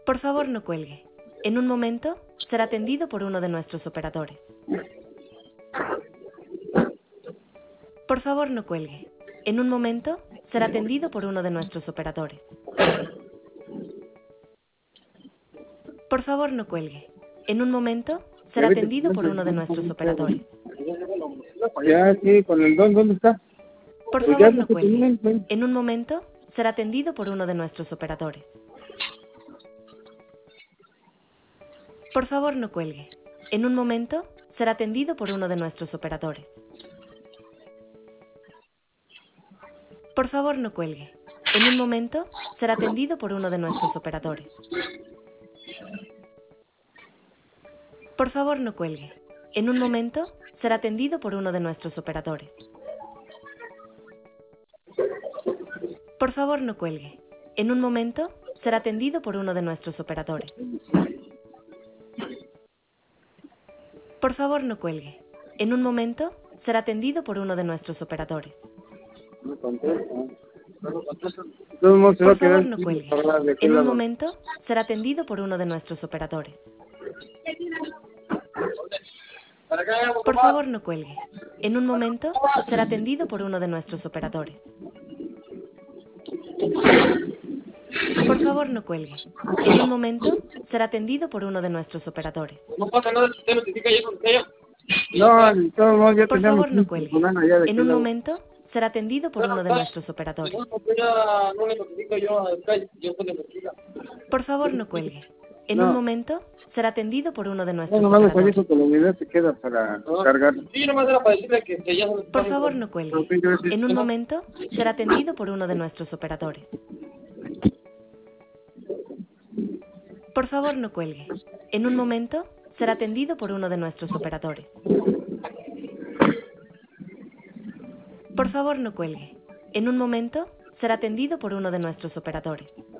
Por favor, no cuelgue. En un momento, será atendido por uno de nuestros operadores. Por favor, no cuelgue. En un momento, será atendido por uno de nuestros operadores. Por favor, no cuelgue. En un momento, será atendido por uno de nuestros operadores. Ya, sí, con el don, ¿dónde está? Por Pues ya favor, es lo no que cuelgue. tenían, pues. En un momento, será atendido por uno de nuestros operadores. Por favor, no cuelgue. En un momento, será atendido por uno de nuestros operadores. Por favor, no cuelgue. En un momento, será atendido por uno de nuestros operadores. Por favor, no cuelgue. En un momento, será atendido por uno de nuestros operadores. Por favor, no cuelgue. En un momento, será atendido por uno de nuestros operadores. Por favor, no cuelgue. En un momento, será atendido por uno de nuestros operadores. No contesta. De todos modos, se va Por a quedar favor, no sin cuelgue. hablar de aquel En un lado. momento, será atendido por uno de nuestros operadores. Por favor, no cuelgue. En un momento, será atendido por uno de nuestros operadores. Por favor, no cuelgue. En un momento, será atendido por uno de nuestros operadores. No pasa nada si usted notifica ya con ella. No, de todos modos, ya Por teníamos favor, no un cuelgue. fulano allá de En aquel un lado. momento, será atendido por uno de nuestros operadores. No, pues ya no le notifico yo a Sky, yo se le notifica. Por favor, no cuelgue. En No. un momento, será atendido por uno de No, nuestros nomás les operadores. aviso que la unidad se queda para cargar. Sí, nomás era para decirle que ya se lo Por favor, no cuelgue. Ok, gracias. En un momento, será atendido por uno de nuestros operadores. Por favor, no cuelgue. En un momento, será atendido por uno de nuestros operadores. Por favor, no cuelgue. En un momento, será atendido por uno de nuestros operadores.